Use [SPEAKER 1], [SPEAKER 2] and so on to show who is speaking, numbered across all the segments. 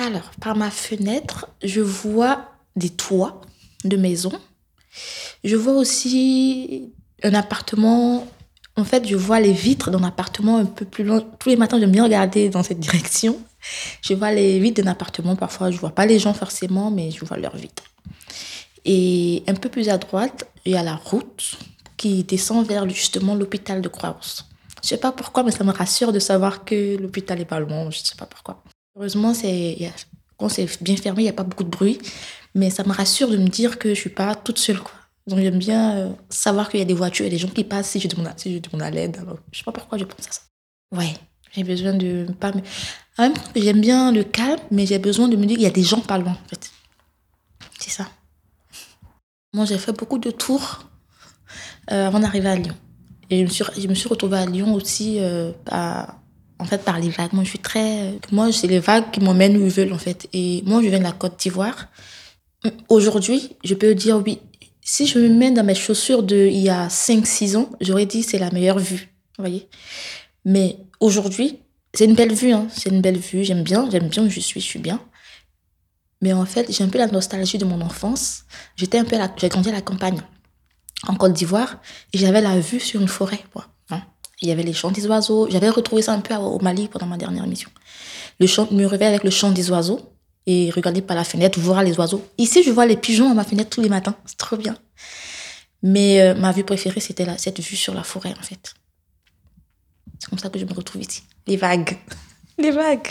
[SPEAKER 1] Alors, par ma fenêtre, je vois des toits de maisons. Je vois aussi un appartement. En fait, je vois les vitres d'un appartement un peu plus loin. Tous les matins, j'aime bien regarder dans cette direction. Je vois les vitres d'un appartement. Parfois, je vois pas les gens forcément, mais je vois leurs vitres. Et un peu plus à droite, il y a la route qui descend vers justement l'hôpital de Croix-Rousse. Je sais pas pourquoi, mais ça me rassure de savoir que l'hôpital est pas loin. Je sais pas pourquoi. Heureusement, quand c'est bien fermé, il n'y a pas beaucoup de bruit. Mais ça me rassure de me dire que je suis pas toute seule, quoi. Donc j'aime bien savoir qu'il y a des voitures et des gens qui passent si je demande à l'aide. Alors, je sais pas pourquoi je pense à ça. Ouais, j'ai besoin de pas me... En même temps, j'aime bien le calme, mais j'ai besoin de me dire qu'il y a des gens pas loin, en fait. C'est ça. Moi, j'ai fait beaucoup de tours avant d'arriver à Lyon. Et je me suis retrouvée à Lyon aussi en fait, par les vagues. Moi, c'est les vagues qui m'emmènent où ils veulent, en fait. Et moi, je viens de la Côte d'Ivoire. Aujourd'hui, je peux dire oui. Si je me mets dans mes chaussures d'il y a 5 6 ans, j'aurais dit c'est la meilleure vue. Vous voyez? Mais aujourd'hui, c'est une belle vue, hein. C'est une belle vue. J'aime bien où je suis bien. Mais en fait, j'ai un peu la nostalgie de mon enfance. J'ai grandi à la campagne, en Côte d'Ivoire, et j'avais la vue sur une forêt, quoi. Hein. Il y avait les chants des oiseaux. J'avais retrouvé ça un peu au Mali pendant ma dernière mission. Me réveiller avec le chant des oiseaux et regarder par la fenêtre, voir les oiseaux. Ici, je vois les pigeons à ma fenêtre tous les matins. C'est trop bien. Mais ma vue préférée, c'était cette vue sur la forêt, en fait. C'est comme ça que je me retrouve ici. Les vagues. Les vagues.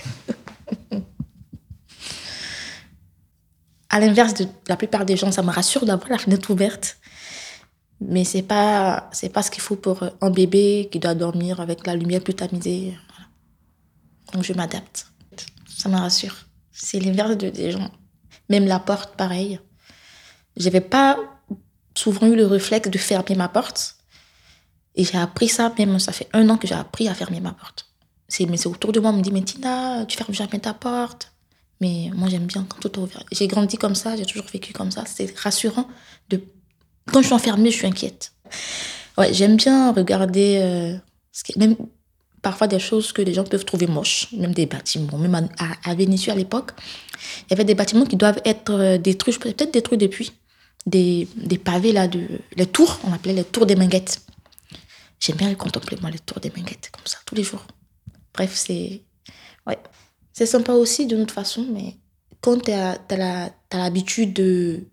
[SPEAKER 1] À l'inverse de la plupart des gens, ça me rassure d'avoir la fenêtre ouverte. Mais c'est pas ce qu'il faut pour un bébé qui doit dormir avec la lumière plus tamisée. Voilà. Donc je m'adapte. Ça me rassure. C'est l'inverse des gens. Même la porte, pareil. J'avais pas souvent eu le réflexe de fermer ma porte. Et j'ai appris ça, même ça fait 1 an que j'ai appris à fermer ma porte. Mais c'est autour de moi, on me dit, mais Tina, tu fermes jamais ta porte. Mais moi, j'aime bien quand tout est ouvert. J'ai grandi comme ça, j'ai toujours vécu comme ça. C'est rassurant. Quand je suis enfermée, je suis inquiète. Ouais, j'aime bien regarder même parfois des choses que les gens peuvent trouver moches, même des bâtiments. Même à Vénissieux, à l'époque, il y avait des bâtiments qui doivent être détruits, peut-être détruits depuis. Des pavés, là, les tours, on appelait les tours des Minguettes. J'aime bien les contempler, moi, les tours des Minguettes, comme ça, tous les jours. Bref, ouais. C'est sympa aussi, d'une autre façon, mais quand t'as l'habitude de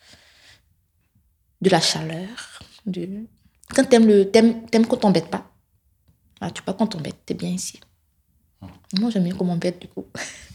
[SPEAKER 1] la chaleur, quand t'aimes qu'on t'embête pas. Ah, tu peux pas qu'on t'embête, t'es bien ici. Moi, j'aime bien qu'on m'embête, du coup.